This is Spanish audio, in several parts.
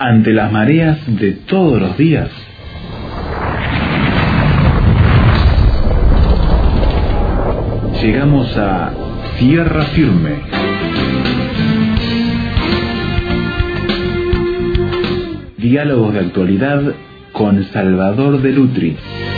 ante las mareas de todos los días. Llegamos a tierra firme. Diálogos de actualidad con Salvador de Lutri.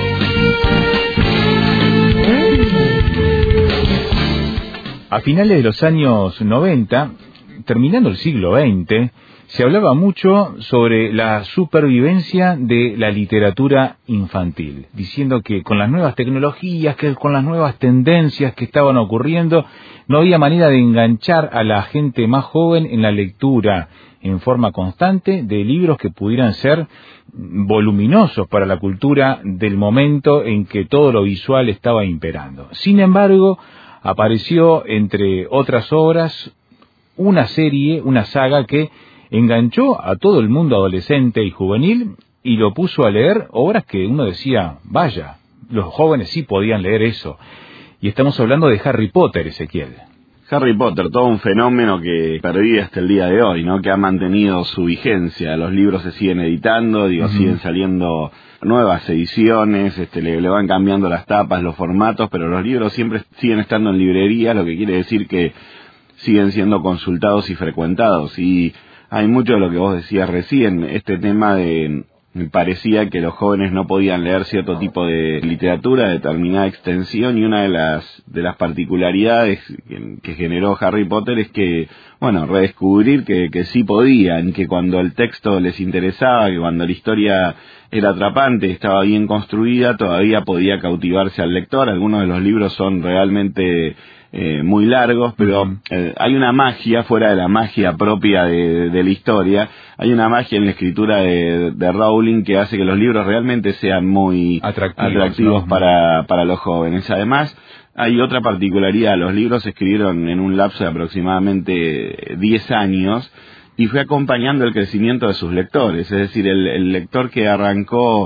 A finales de los años 90, terminando el siglo XX, se hablaba mucho sobre la supervivencia de la literatura infantil, diciendo que con las nuevas tecnologías, que con las nuevas tendencias que estaban ocurriendo, no había manera de enganchar a la gente más joven en la lectura en forma constante de libros que pudieran ser voluminosos para la cultura del momento en que todo lo visual estaba imperando. Sin embargo, apareció, entre otras obras, una serie, una saga que enganchó a todo el mundo adolescente y juvenil y lo puso a leer obras que uno decía, vaya, los jóvenes sí podían leer eso. Y estamos hablando de Harry Potter, Ezequiel. Harry Potter, todo un fenómeno que pervive hasta el día de hoy, ¿no? Que ha mantenido su vigencia. Los libros se siguen editando, siguen saliendo nuevas ediciones, le van cambiando las tapas, los formatos, pero los libros siempre siguen estando en librería, lo que quiere decir que siguen siendo consultados y frecuentados. Y hay mucho de lo que vos decías recién, este tema de parecía que los jóvenes no podían leer cierto tipo de literatura de determinada extensión, y una de las particularidades que generó Harry Potter es que, bueno, redescubrir que sí podían, que cuando el texto les interesaba, que cuando la historia era atrapante, estaba bien construida, todavía podía cautivarse al lector. Algunos de los libros son realmente muy largos, pero hay una magia fuera de la magia propia de la historia. Hay una magia en la escritura de Rowling que hace que los libros realmente sean muy atractivos, ¿no? para los jóvenes. Además, hay otra particularidad: los libros se escribieron en un lapso de aproximadamente 10 años y fue acompañando el crecimiento de sus lectores. Es decir, el lector que arrancó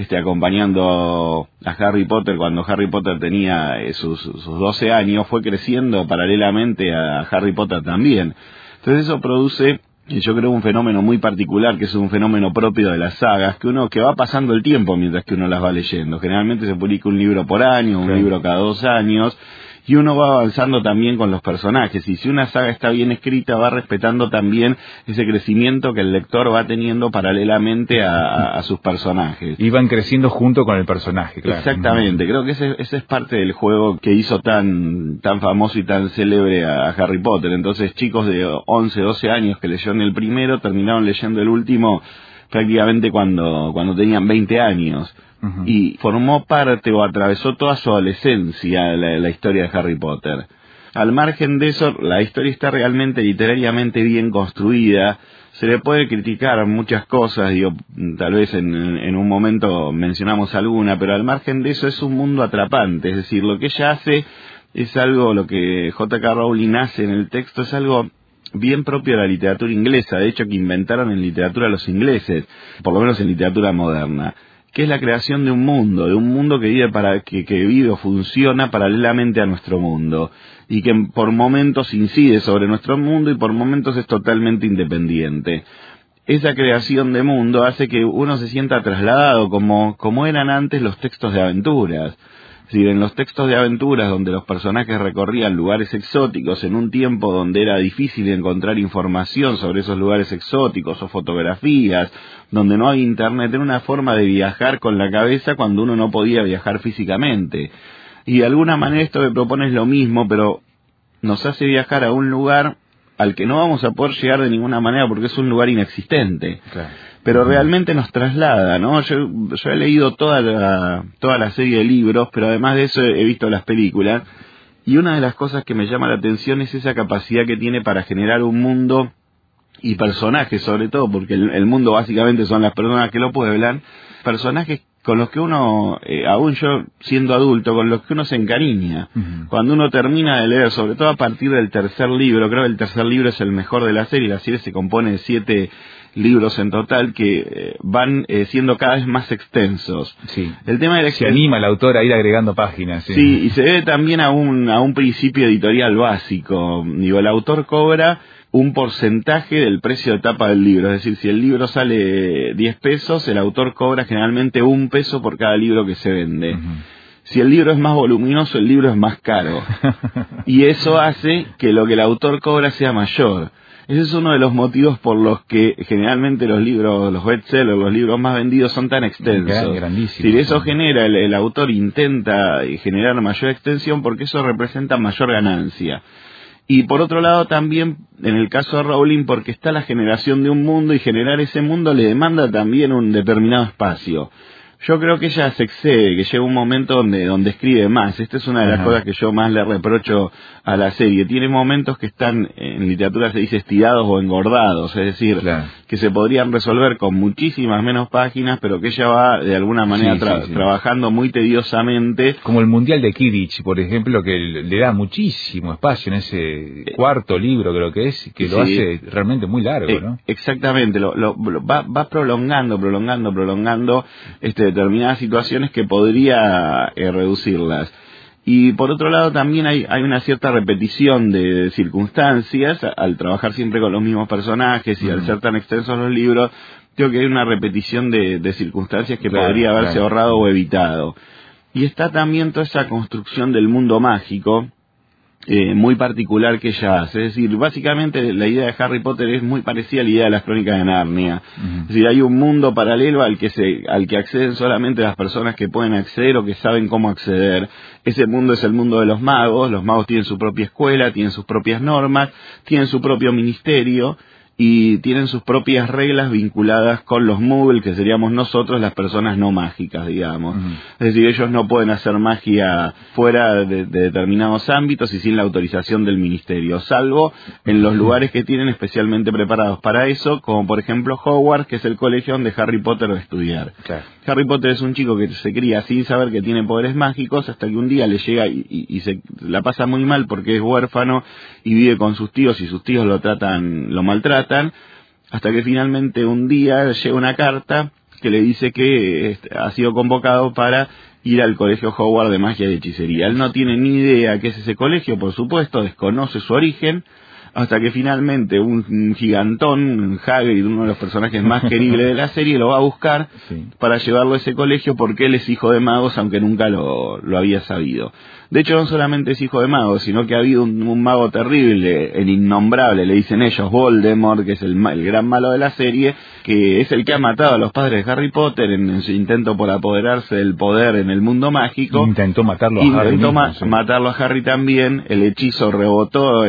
acompañando a Harry Potter cuando Harry Potter tenía sus 12 años, fue creciendo paralelamente a Harry Potter también. Entonces eso produce, yo creo, un fenómeno muy particular, que es un fenómeno propio de las sagas, que va pasando el tiempo mientras que uno las va leyendo. Generalmente se publica un libro por año, un libro cada 2 años, y uno va avanzando también con los personajes, y si una saga está bien escrita, va respetando también ese crecimiento que el lector va teniendo paralelamente a sus personajes. Y van creciendo junto con el personaje, claro. Exactamente, creo que ese es parte del juego que hizo tan famoso y tan célebre a Harry Potter. Entonces, chicos de 11, 12 años que leyeron el primero, terminaron leyendo el último prácticamente cuando tenían 20 años. Y formó parte o atravesó toda su adolescencia la historia de Harry Potter. Al margen de eso, la historia está realmente literariamente bien construida. Se le puede criticar muchas cosas, tal vez en un momento mencionamos alguna, pero al margen de eso es un mundo atrapante. Es decir, lo que ella hace es algo, lo que J.K. Rowling hace en el texto es algo bien propio de la literatura inglesa, de hecho que inventaron en literatura los ingleses, por lo menos en literatura moderna, que es la creación de un mundo que vive o funciona paralelamente a nuestro mundo, y que por momentos incide sobre nuestro mundo y por momentos es totalmente independiente. Esa creación de mundo hace que uno se sienta trasladado como eran antes los textos de aventuras. Es decir, en los textos de aventuras donde los personajes recorrían lugares exóticos en un tiempo donde era difícil encontrar información sobre esos lugares exóticos o fotografías, donde no había internet, era una forma de viajar con la cabeza cuando uno no podía viajar físicamente. Y de alguna manera esto que propone es lo mismo, pero nos hace viajar a un lugar al que no vamos a poder llegar de ninguna manera porque es un lugar inexistente. Claro. Pero realmente nos traslada, ¿no? Yo he leído toda la serie de libros, pero además de eso he visto las películas, y una de las cosas que me llama la atención es esa capacidad que tiene para generar un mundo y personajes, sobre todo, porque el mundo básicamente son las personas que lo pueblan, personajes con los que uno, aún yo siendo adulto, con los que uno se encariña. Cuando uno termina de leer, sobre todo a partir del tercer libro, creo que el tercer libro es el mejor de la serie se compone de 7 libros en total que van siendo cada vez más extensos. Sí. El tema de se anima el autor a ir agregando páginas. Sí, y se debe también a un principio editorial básico. El autor cobra un porcentaje del precio de tapa del libro. Es decir, si el libro sale 10 pesos, el autor cobra generalmente 1 peso por cada libro que se vende. Ujú. Si el libro es más voluminoso, el libro es más caro. Y eso hace que lo que el autor cobra sea mayor. Ese es uno de los motivos por los que generalmente los libros, los bestsellers, los libros más vendidos son tan extensos. Grandísimo. Si eso genera, el autor intenta generar mayor extensión porque eso representa mayor ganancia. Y por otro lado también, en el caso de Rowling, porque está la generación de un mundo y generar ese mundo le demanda también un determinado espacio. Yo creo que ella se excede, que llega un momento donde escribe más. Esta es una de las cosas que yo más le reprocho a la serie. Tiene momentos que están, en literatura se dice estirados o engordados, es decir, que se podrían resolver con muchísimas menos páginas, pero que ella va de alguna manera trabajando muy tediosamente. Como el Mundial de Quidditch, por ejemplo, que le da muchísimo espacio en ese cuarto libro, creo que es, que lo hace realmente muy largo, ¿no? Exactamente, va prolongando determinadas situaciones que podría reducirlas. Y por otro lado también hay una cierta repetición de circunstancias al trabajar siempre con los mismos personajes y al ser tan extensos los libros. Creo que hay una repetición de circunstancias que podría haberse ahorrado o evitado. Y está también toda esa construcción del mundo mágico muy particular que ella hace. Es decir, básicamente la idea de Harry Potter es muy parecida a la idea de las Crónicas de Narnia. Es decir, hay un mundo paralelo al que acceden solamente las personas que pueden acceder o que saben cómo acceder. Ese mundo es el mundo de los magos tienen su propia escuela, tienen sus propias normas, tienen su propio ministerio y tienen sus propias reglas vinculadas con los Muggles, que seríamos nosotros las personas no mágicas, digamos. Es decir, ellos no pueden hacer magia fuera de determinados ámbitos y sin la autorización del ministerio, salvo en los lugares que tienen especialmente preparados para eso, como por ejemplo Hogwarts, que es el colegio donde Harry Potter va a estudiar. Harry Potter es un chico que se cría sin saber que tiene poderes mágicos, hasta que un día le llega y se la pasa muy mal porque es huérfano y vive con sus tíos y sus tíos lo maltratan, hasta que finalmente un día llega una carta que le dice que ha sido convocado para ir al colegio Hogwarts de magia y hechicería. Él no tiene ni idea qué es ese colegio, por supuesto, desconoce su origen, hasta que finalmente un gigantón, Hagrid, uno de los personajes más queribles de la serie, lo va a buscar para llevarlo a ese colegio porque él es hijo de magos, aunque nunca lo había sabido. De hecho, no solamente es hijo de magos, sino que ha habido un mago terrible, el innombrable, le dicen ellos, Voldemort, que es el gran malo de la serie, que es el que ha matado a los padres de Harry Potter en su intento por apoderarse del poder en el mundo mágico. Intentó matarlo a Harry. Matarlo a Harry también. El hechizo rebotó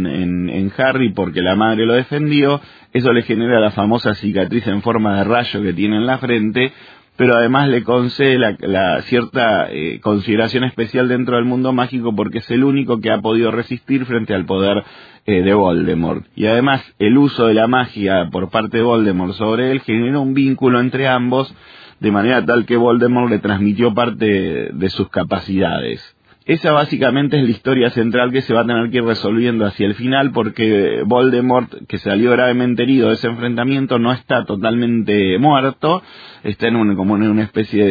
en Harry porque la madre lo defendió. Eso le genera la famosa cicatriz en forma de rayo que tiene en la frente, pero además le concede la cierta consideración especial dentro del mundo mágico porque es el único que ha podido resistir frente al poder de Voldemort. Y además el uso de la magia por parte de Voldemort sobre él generó un vínculo entre ambos, de manera tal que Voldemort le transmitió parte de sus capacidades. Esa básicamente es la historia central que se va a tener que ir resolviendo hacia el final, porque Voldemort, que salió gravemente herido de ese enfrentamiento, no está totalmente muerto, está como en una especie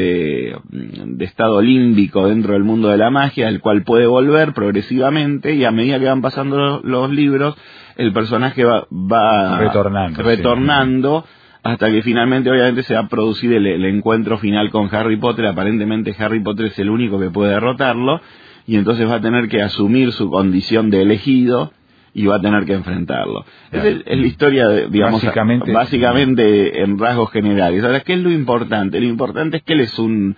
de estado límbico dentro del mundo de la magia, el cual puede volver progresivamente, y a medida que van pasando los libros, el personaje va retornando hasta que finalmente obviamente se va a producir el encuentro final con Harry Potter. Aparentemente Harry Potter es el único que puede derrotarlo, y entonces va a tener que asumir su condición de elegido y va a tener que enfrentarlo. Esa es la historia, digamos, básicamente en rasgos generales. Ahora, ¿qué es lo importante? Lo importante es que él es un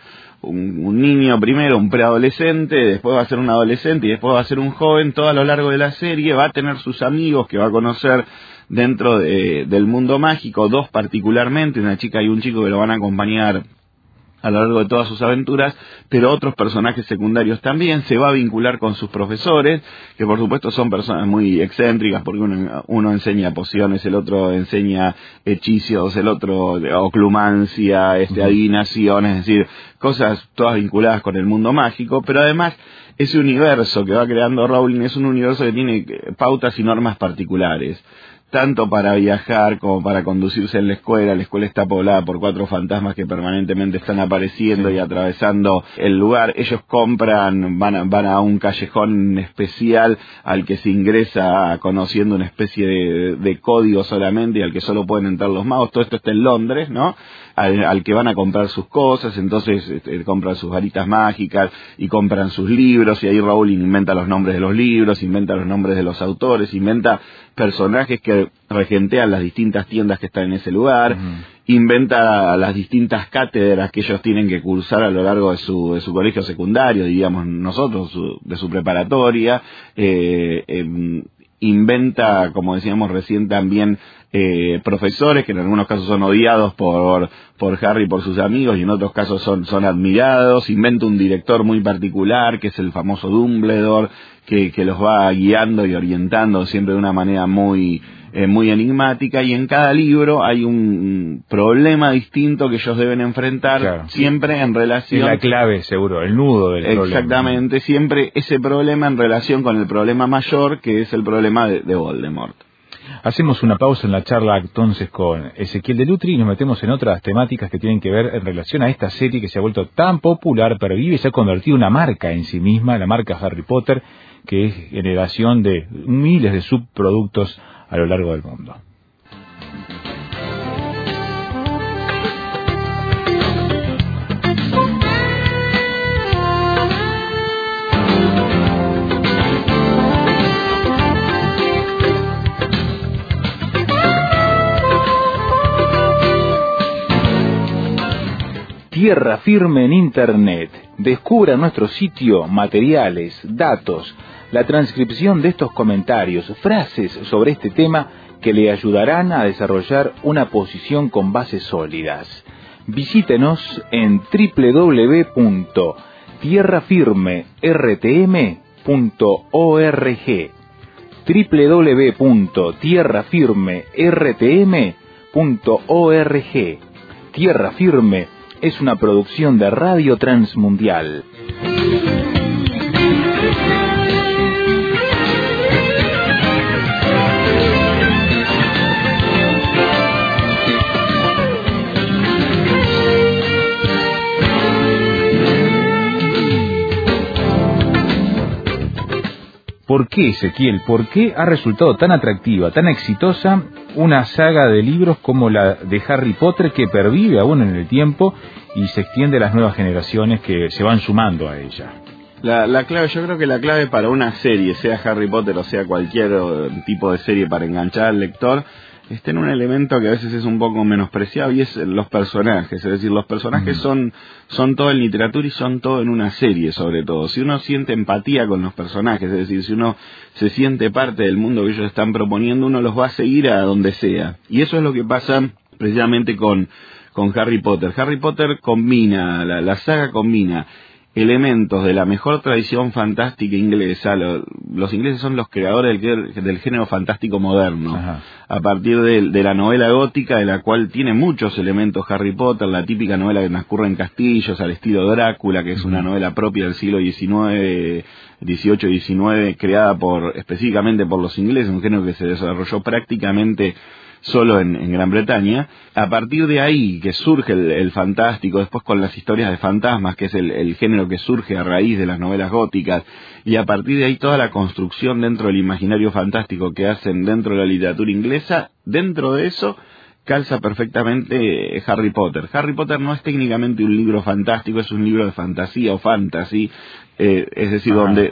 niño primero, un preadolescente, después va a ser un adolescente y después va a ser un joven. Todo a lo largo de la serie va a tener sus amigos que va a conocer dentro del mundo mágico, dos particularmente, una chica y un chico que lo van a acompañar a lo largo de todas sus aventuras, pero otros personajes secundarios también. Se va a vincular con sus profesores, que por supuesto son personas muy excéntricas, porque uno enseña pociones, el otro enseña hechizos, el otro oclumancia, adivinación, es decir, cosas todas vinculadas con el mundo mágico, pero además ese universo que va creando Rowling es un universo que tiene pautas y normas particulares, tanto para viajar como para conducirse en la escuela está poblada por 4 fantasmas que permanentemente están apareciendo y atravesando el lugar. Ellos compran, van a un callejón especial al que se ingresa conociendo una especie de código solamente y al que solo pueden entrar los magos. Todo esto está en Londres, ¿no? Al que van a comprar sus cosas, entonces compran sus varitas mágicas y compran sus libros, y ahí Rowling inventa los nombres de los libros, inventa los nombres de los autores, inventa personajes que regentean las distintas tiendas que están en ese lugar, inventa las distintas cátedras que ellos tienen que cursar a lo largo de su colegio secundario, diríamos nosotros, de su preparatoria, inventa, como decíamos recién, también profesores que en algunos casos son odiados por Harry y por sus amigos, y en otros casos son admirados. Inventa un director muy particular que es el famoso Dumbledore, que los va guiando y orientando siempre de una manera muy enigmática, y en cada libro hay un problema distinto que ellos deben enfrentar, claro, siempre en relación... Es la clave, seguro, el nudo del problema. Exactamente, siempre ese problema en relación con el problema mayor, que es el problema de Voldemort. Hacemos una pausa en la charla entonces con Ezequiel de Lutri y nos metemos en otras temáticas que tienen que ver en relación a esta serie que se ha vuelto tan popular, pervive y se ha convertido en una marca en sí misma, la marca Harry Potter, que es generación de miles de subproductos a lo largo del mundo. Tierra Firme en Internet. Descubra nuestro sitio materiales, datos, la transcripción de estos comentarios, frases sobre este tema que le ayudarán a desarrollar una posición con bases sólidas. Visítenos en www.tierrafirmertm.org www.tierrafirmertm.org. Tierra Firme es una producción de Radio Transmundial. ¿Por qué, Ezequiel? ¿Por qué ha resultado tan atractiva, tan exitosa una saga de libros como la de Harry Potter, que pervive aún en el tiempo y se extiende a las nuevas generaciones que se van sumando a ella? La clave, yo creo que la clave para una serie, sea Harry Potter o sea cualquier tipo de serie para enganchar al lector, está en un elemento que a veces es un poco menospreciado, y es los personajes. Es decir, los personajes son todo en literatura y son todo en una serie, sobre todo. Si uno siente empatía con los personajes, es decir, si uno se siente parte del mundo que ellos están proponiendo, uno los va a seguir a donde sea. Y eso es lo que pasa precisamente con Harry Potter. Harry Potter combina, la saga combina elementos de la mejor tradición fantástica inglesa. Los ingleses son los creadores del género fantástico moderno. Ajá. A partir de la novela gótica, de la cual tiene muchos elementos Harry Potter, la típica novela que transcurre en castillos al estilo Drácula, que es una novela propia del siglo XIX, XVIII y XIX, creada específicamente por los ingleses, un género que se desarrolló prácticamente solo en Gran Bretaña. A partir de ahí que surge el fantástico, después con las historias de fantasmas, que es el género que surge a raíz de las novelas góticas, y a partir de ahí toda la construcción dentro del imaginario fantástico que hacen dentro de la literatura inglesa. Dentro de eso calza perfectamente Harry Potter. Harry Potter no es técnicamente un libro fantástico, es un libro de fantasía o fantasy, es decir,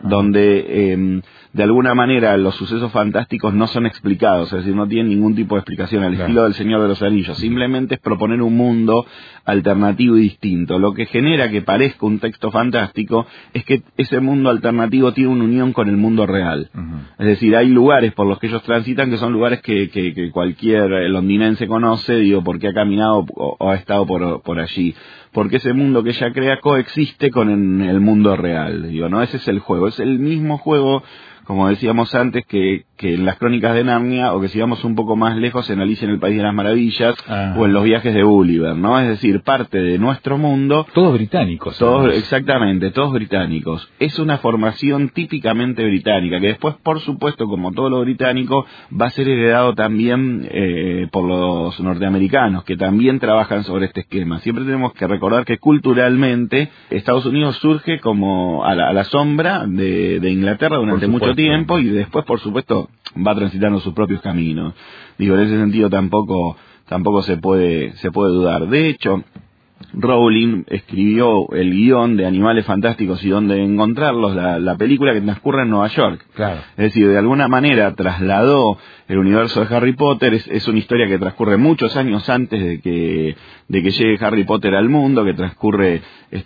donde de alguna manera los sucesos fantásticos no son explicados, es decir, no tienen ningún tipo de explicación al estilo del Señor de los Anillos. Simplemente es proponer un mundo alternativo y distinto. Lo que genera que parezca un texto fantástico es que ese mundo alternativo tiene una unión con el mundo real. Es decir, hay lugares por los que ellos transitan que son lugares que cualquier londinense conoce, digo, porque ha caminado o ha estado por allí. Porque ese mundo que ella crea coexiste con el mundo real. Digo, no, ese es el juego. Es el mismo juego, como decíamos antes, que que en las Crónicas de Narnia, o que sigamos un poco más lejos en Alicia en el País de las Maravillas, o en los viajes de Gulliver, ¿no? Es decir, parte de nuestro mundo. Todos británicos. Exactamente, todos británicos. Es una formación típicamente británica, que después, por supuesto, como todo lo británico, va a ser heredado también por los norteamericanos, que también trabajan sobre este esquema. Siempre tenemos que recordar que culturalmente Estados Unidos surge como a la sombra de Inglaterra durante mucho tiempo, y después, por supuesto, va transitando sus propios caminos. Digo, en ese sentido tampoco se puede dudar. De hecho, Rowling escribió el guión de Animales Fantásticos y Dónde Encontrarlos, la película que transcurre en Nueva York. Claro. Es decir, de alguna manera trasladó el universo de Harry Potter. Es una historia que transcurre muchos años antes de que llegue Harry Potter al mundo, que transcurre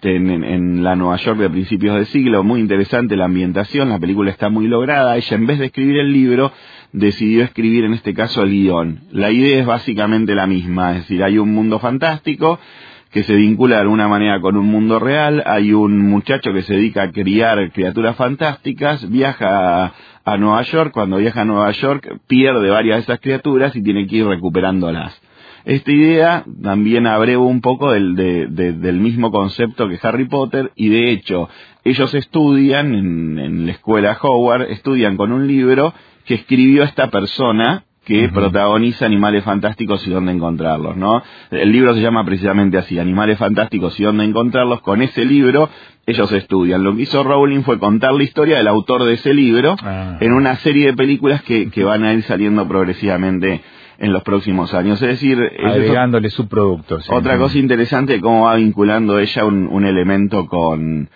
en la Nueva York de principios del siglo. Muy interesante la ambientación, la película está muy lograda. Ella, en vez de escribir el libro, decidió escribir en este caso el guión. La idea es básicamente la misma, es decir, hay un mundo fantástico que se vincula de alguna manera con un mundo real. Hay un muchacho que se dedica a criar criaturas fantásticas, viaja a Nueva York. Cuando viaja a Nueva York pierde varias de esas criaturas y tiene que ir recuperándolas. Esta idea también abreva un poco del mismo concepto que Harry Potter, y de hecho ellos estudian en la escuela Howard, estudian con un libro que escribió esta persona que protagoniza Animales Fantásticos y Dónde Encontrarlos, ¿no? El libro se llama precisamente así, Animales Fantásticos y Dónde Encontrarlos. Con ese libro ellos estudian. Lo que hizo Rowling fue contar la historia del autor de ese libro en una serie de películas que van a ir saliendo progresivamente en los próximos años. Es decir, agregándole subproductos. Sí. Otra cosa interesante es cómo va vinculando ella un elemento con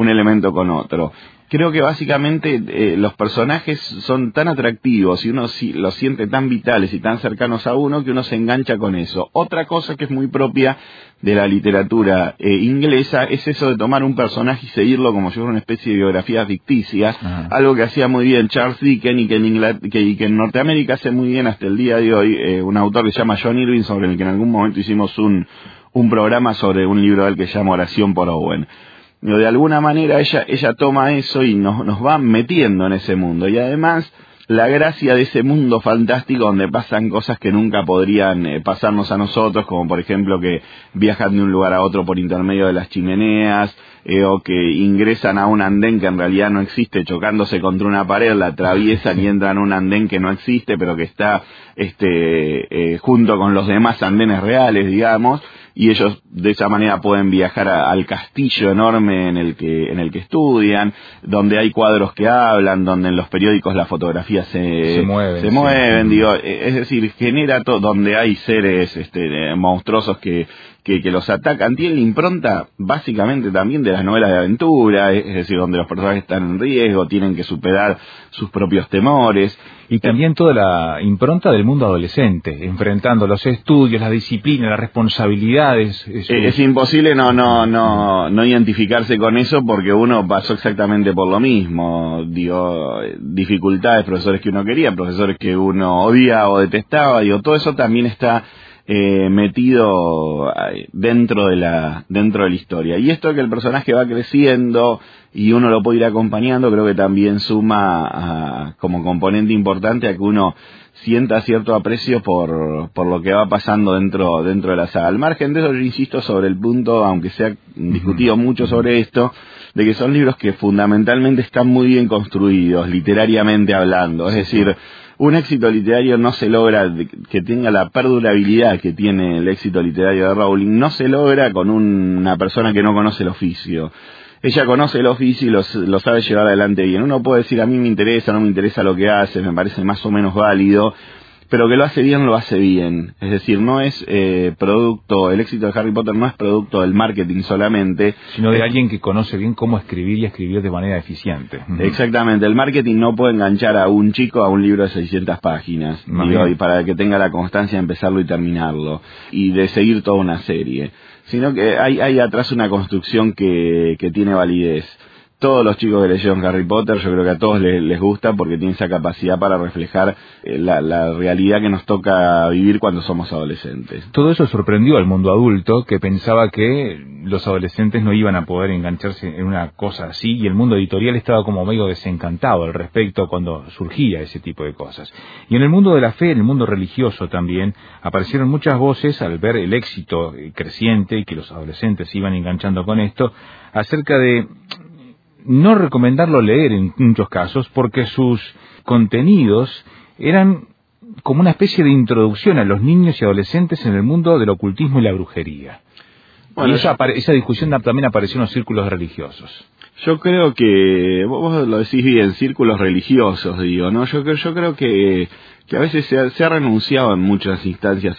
otro. Creo que básicamente los personajes son tan atractivos y uno los siente tan vitales y tan cercanos a uno que uno se engancha con eso. Otra cosa que es muy propia de la literatura inglesa es eso de tomar un personaje y seguirlo como si fuera una especie de biografía ficticia, algo que hacía muy bien Charles Dickens y que en Norteamérica hace muy bien hasta el día de hoy un autor que se llama John Irving, sobre el que en algún momento hicimos un programa sobre un libro de él que se llama Oración por Owen. De alguna manera ella toma eso y nos va metiendo en ese mundo, y además la gracia de ese mundo fantástico donde pasan cosas que nunca podrían pasarnos a nosotros, como por ejemplo que viajan de un lugar a otro por intermedio de las chimeneas, o que ingresan a un andén que en realidad no existe, chocándose contra una pared, la atraviesan y entran a un andén que no existe, pero que está junto con los demás andenes reales, digamos, y ellos de esa manera pueden viajar al castillo enorme en el que estudian, donde hay cuadros que hablan, donde en los periódicos las fotografías se mueven, digo, es decir, genera todo, donde hay seres monstruosos que los atacan. Tiene la impronta básicamente también de las novelas de aventura, es decir, donde los personajes están en riesgo, tienen que superar sus propios temores. Y también toda la impronta del mundo adolescente, enfrentando los estudios, las disciplinas, las responsabilidades. Es imposible no identificarse con eso, porque uno pasó exactamente por lo mismo. Digo, dificultades, profesores que uno quería, profesores que uno odia o detestaba, digo, todo eso también está metido dentro de la historia. Y esto que el personaje va creciendo y uno lo puede ir acompañando, creo que también suma como componente importante a que uno sienta cierto aprecio por lo que va pasando dentro de la saga. Al margen de eso, yo insisto sobre el punto, aunque se ha discutido mucho sobre esto, de que son libros que fundamentalmente están muy bien construidos, literariamente hablando. Es decir, un éxito literario no se logra, que tenga la perdurabilidad que tiene el éxito literario de Rowling, no se logra con una persona que no conoce el oficio. Ella conoce el oficio y lo sabe llevar adelante bien. Uno puede decir, a mí me interesa, no me interesa lo que hace, me parece más o menos válido, pero que lo hace bien, lo hace bien. Es decir, no es producto, el éxito de Harry Potter no es producto del marketing solamente, sino de alguien que conoce bien cómo escribir y escribir de manera eficiente. Exactamente, el marketing no puede enganchar a un chico a un libro de 600 páginas, digo, y para que tenga la constancia de empezarlo y terminarlo, y de seguir toda una serie, sino que hay atrás una construcción que tiene validez. todos los chicos que leyeron Harry Potter, yo creo que a todos les gusta porque tiene esa capacidad para reflejar la realidad que nos toca vivir cuando somos adolescentes. Todo eso sorprendió al mundo adulto, que pensaba que los adolescentes no iban a poder engancharse en una cosa así, y el mundo editorial estaba como medio desencantado al respecto cuando surgía ese tipo de cosas. Y en el mundo de la fe, en el mundo religioso también, aparecieron muchas voces al ver el éxito creciente y que los adolescentes se iban enganchando con esto, acerca de no recomendarlo leer en muchos casos, porque sus contenidos eran como una especie de introducción a los niños y adolescentes en el mundo del ocultismo y la brujería. Bueno, y esa discusión también apareció en los círculos religiosos. Yo creo que, vos lo decís bien, círculos religiosos, digo, ¿no? Yo creo que a veces se ha renunciado en muchas instancias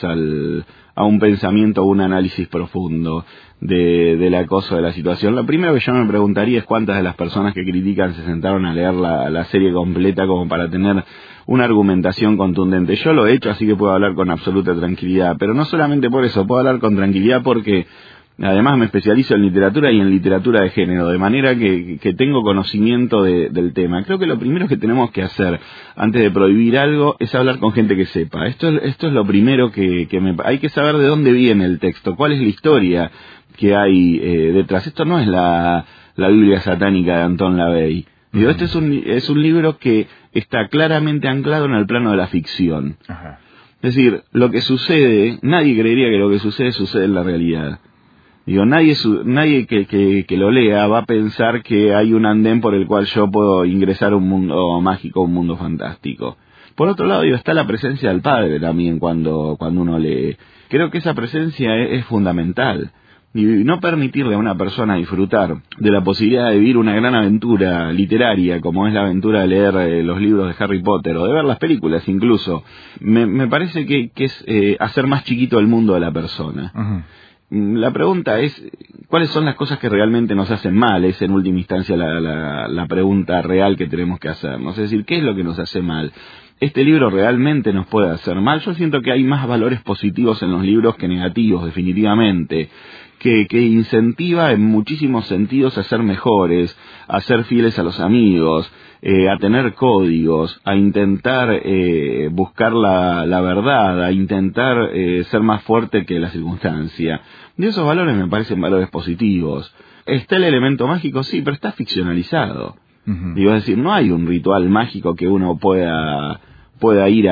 a un pensamiento, a un análisis profundo del acoso de la situación. Lo primero que yo me preguntaría es cuántas de las personas que critican se sentaron a leer la serie completa como para tener una argumentación contundente. Yo lo he hecho, así que puedo hablar con absoluta tranquilidad, pero no solamente por eso, puedo hablar con tranquilidad porque además me especializo en literatura y en literatura de género, de manera que tengo conocimiento del tema. Creo que lo primero que tenemos que hacer antes de prohibir algo es hablar con gente que sepa. Esto es lo primero hay que saber de dónde viene el texto, cuál es la historia que hay detrás. Esto no es la Biblia satánica de Anton LaVey. Digo, este es un libro que está claramente anclado en el plano de la ficción. Ajá. Es decir, lo que sucede, nadie creería que lo que sucede en la realidad. Digo, nadie que lo lea va a pensar que hay un andén por el cual yo puedo ingresar a un mundo mágico, un mundo fantástico. Por otro lado, digo, está la presencia del padre también cuando uno lee. Creo que esa presencia es fundamental. Y no permitirle a una persona disfrutar de la posibilidad de vivir una gran aventura literaria, como es la aventura de leer los libros de Harry Potter, o de ver las películas incluso, me parece que es hacer más chiquito el mundo de la persona. Uh-huh. La pregunta es, ¿cuáles son las cosas que realmente nos hacen mal? Es en última instancia la pregunta real que tenemos que hacernos. Es decir, ¿qué es lo que nos hace mal? ¿Este libro realmente nos puede hacer mal? Yo siento que hay más valores positivos en los libros que negativos, definitivamente, que incentiva en muchísimos sentidos a ser mejores, a ser fieles a los amigos, a tener códigos, a intentar buscar la verdad, a intentar ser más fuerte que la circunstancia. Y esos valores me parecen valores positivos. ¿Está el elemento mágico? Sí, pero está ficcionalizado. Uh-huh. Digo, es decir, no hay un ritual mágico que uno pueda ir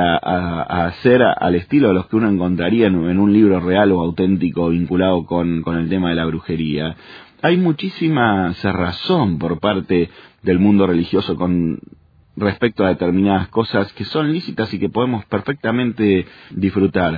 a hacer al estilo de los que uno encontraría en un libro real o auténtico vinculado con el tema de la brujería. Hay muchísima cerrazón por parte del mundo religioso con respecto a determinadas cosas que son lícitas y que podemos perfectamente disfrutar.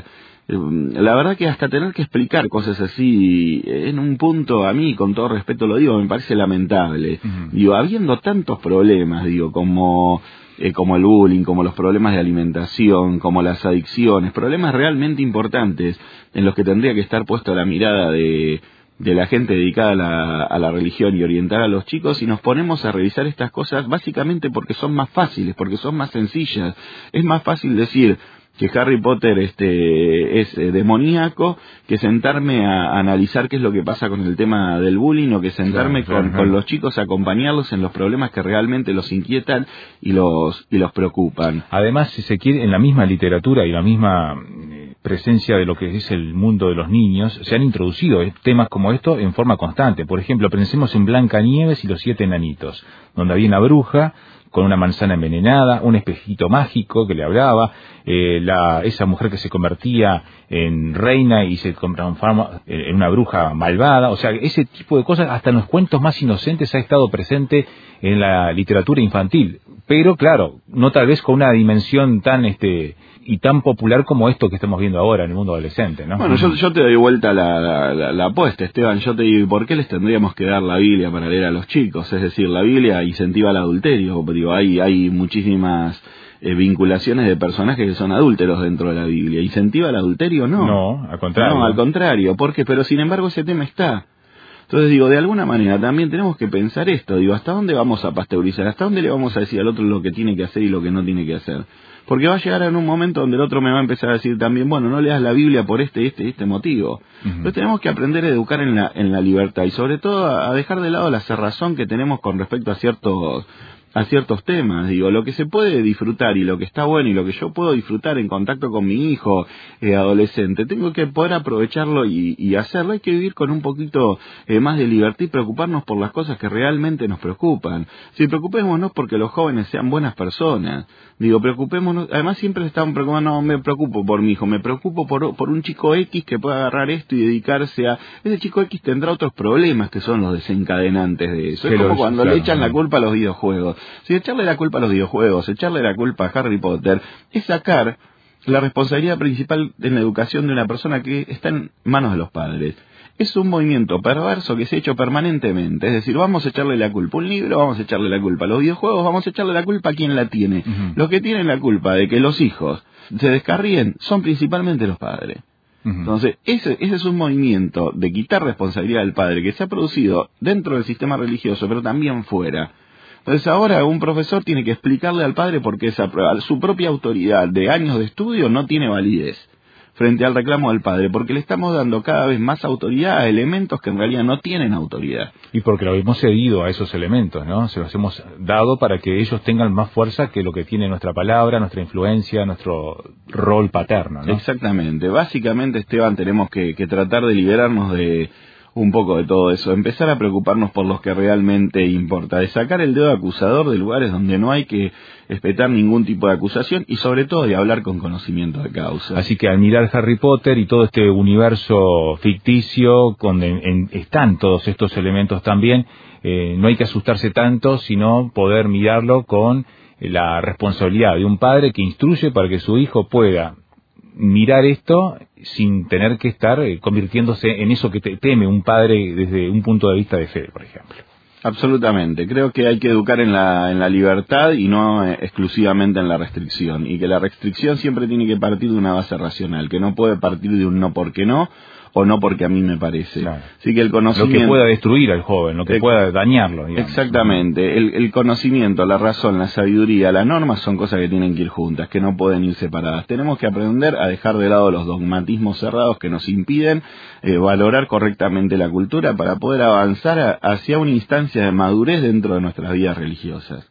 La verdad que hasta tener que explicar cosas así, en un punto, a mí, con todo respeto lo digo, me parece lamentable. Uh-huh. Digo, habiendo tantos problemas, digo, como el bullying, como los problemas de alimentación, como las adicciones, problemas realmente importantes en los que tendría que estar puesta la mirada de la gente dedicada a la religión y orientar a los chicos, y nos ponemos a revisar estas cosas básicamente porque son más fáciles, porque son más sencillas. Es más fácil decir que Harry Potter es demoníaco que sentarme a analizar qué es lo que pasa con el tema del bullying, o que sentarme con los chicos a acompañarlos en los problemas que realmente los inquietan y los preocupan. Además, si se quiere, en la misma literatura y la misma presencia de lo que es el mundo de los niños, se han introducido temas como esto en forma constante. Por ejemplo, pensemos en Blancanieves y los 7 enanitos, donde había una bruja con una manzana envenenada, un espejito mágico que le hablaba, esa mujer que se convertía en reina y se transforma en una bruja malvada. O sea, ese tipo de cosas hasta en los cuentos más inocentes ha estado presente en la literatura infantil, pero claro, no tal vez con una dimensión tan y tan popular como esto que estamos viendo ahora en el mundo adolescente, ¿no? Bueno, yo te doy vuelta la apuesta, Esteban. Yo te digo, ¿por qué les tendríamos que dar la Biblia para leer a los chicos? Es decir, la Biblia incentiva el adulterio. Digo, hay muchísimas vinculaciones de personajes que son adúlteros dentro de la Biblia. ¿Incentiva el adulterio? No. No, al contrario. No, al contrario. ¿Por qué? Pero sin embargo ese tema está. Entonces digo, de alguna manera también tenemos que pensar esto. Digo, ¿hasta dónde vamos a pasteurizar? ¿Hasta dónde le vamos a decir al otro lo que tiene que hacer y lo que no tiene que hacer? Porque va a llegar en un momento donde el otro me va a empezar a decir también, bueno, no leas la Biblia por este motivo. Entonces tenemos que aprender a educar en la libertad y sobre todo a dejar de lado la cerrazón que tenemos con respecto a ciertos temas. Digo, lo que se puede disfrutar y lo que está bueno y lo que yo puedo disfrutar en contacto con mi hijo adolescente, tengo que poder aprovecharlo y hacerlo. Hay que vivir con un poquito más de libertad y preocuparnos por las cosas que realmente nos preocupan. Si preocupémonos porque los jóvenes sean buenas personas. Digo, preocupémonos, además siempre estamos preocupando, no me preocupo por mi hijo, me preocupo por un chico X que pueda agarrar esto y dedicarse a... Ese chico X tendrá otros problemas que son los desencadenantes de eso. Es como cuando le echan la culpa a los videojuegos. Si echarle la culpa a los videojuegos, echarle la culpa a Harry Potter, es sacar la responsabilidad principal en la educación de una persona que está en manos de los padres. Es un movimiento perverso que se ha hecho permanentemente. Es decir, vamos a echarle la culpa a un libro, vamos a echarle la culpa a los videojuegos, vamos a echarle la culpa a quien la tiene. Los que tienen la culpa de que los hijos se descarríen son principalmente los padres. Entonces, ese es un movimiento de quitar responsabilidad al padre que se ha producido dentro del sistema religioso, pero también fuera. Entonces ahora un profesor tiene que explicarle al padre por qué su propia autoridad de años de estudio no tiene validez frente al reclamo del padre, porque le estamos dando cada vez más autoridad a elementos que en realidad no tienen autoridad. Y porque lo hemos cedido a esos elementos, ¿no? Se los hemos dado para que ellos tengan más fuerza que lo que tiene nuestra palabra, nuestra influencia, nuestro rol paterno, ¿no? Exactamente. Básicamente, Esteban, tenemos que tratar de liberarnos de un poco de todo eso, empezar a preocuparnos por los que realmente importa, de sacar el dedo acusador de lugares donde no hay que respetar ningún tipo de acusación y sobre todo de hablar con conocimiento de causa. Así que al mirar Harry Potter y todo este universo ficticio donde están todos estos elementos también, no hay que asustarse tanto, sino poder mirarlo con la responsabilidad de un padre que instruye para que su hijo pueda mirar esto sin tener que estar convirtiéndose en eso que teme un padre desde un punto de vista de fe, por ejemplo. Absolutamente. Creo que hay que educar en la libertad y no exclusivamente en la restricción. Y que la restricción siempre tiene que partir de una base racional, que no puede partir de un no porque no, o no porque a mí me parece. Claro. Así que el conocimiento... Lo que pueda destruir al joven, lo que pueda dañarlo, digamos. Exactamente. El conocimiento, la razón, la sabiduría, la norma son cosas que tienen que ir juntas, que no pueden ir separadas. Tenemos que aprender a dejar de lado los dogmatismos cerrados que nos impiden valorar correctamente la cultura para poder avanzar hacia una instancia de madurez dentro de nuestras vidas religiosas.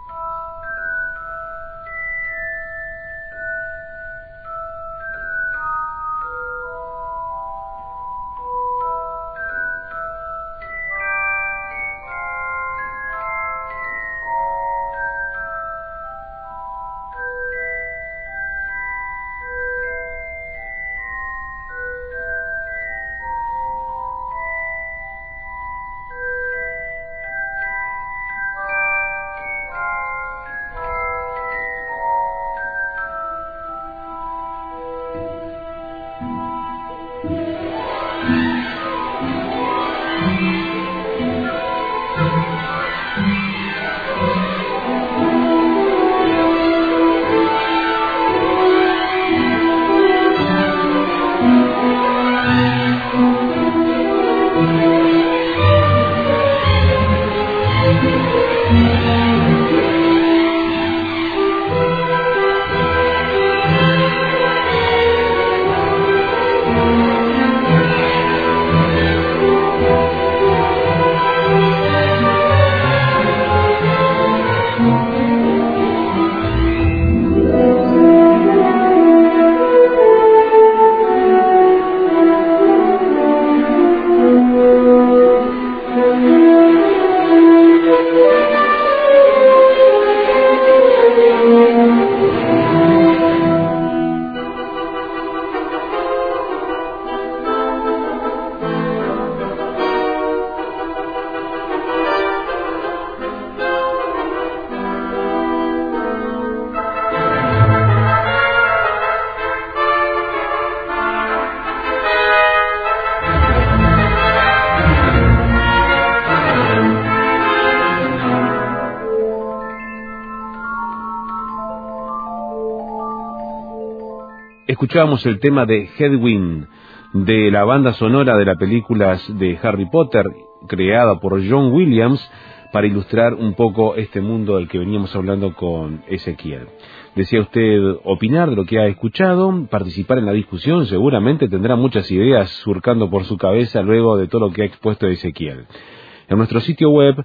Escuchábamos el tema de Hedwig de la banda sonora de las películas de Harry Potter, creada por John Williams, para ilustrar un poco este mundo del que veníamos hablando con Ezequiel. ¿Desea usted opinar de lo que ha escuchado? ¿Participar en la discusión? Seguramente tendrá muchas ideas surcando por su cabeza luego de todo lo que ha expuesto Ezequiel. En nuestro sitio web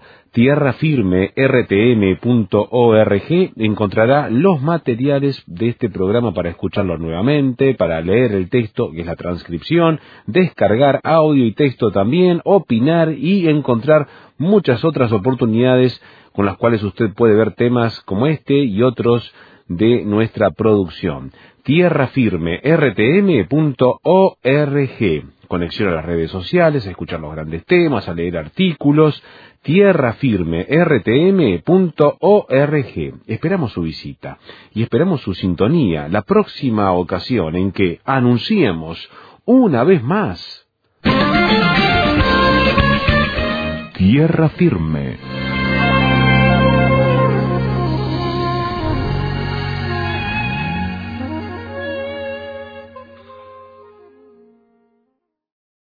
tierrafirmertm.org encontrará los materiales de este programa para escucharlo nuevamente, para leer el texto, que es la transcripción, descargar audio y texto también, opinar y encontrar muchas otras oportunidades con las cuales usted puede ver temas como este y otros de nuestra producción. tierrafirmertm.org. Conexión a las redes sociales, a escuchar los grandes temas, a leer artículos. tierrafirmertm.org. Esperamos su visita y esperamos su sintonía la próxima ocasión en que anunciemos una vez más Tierra Firme.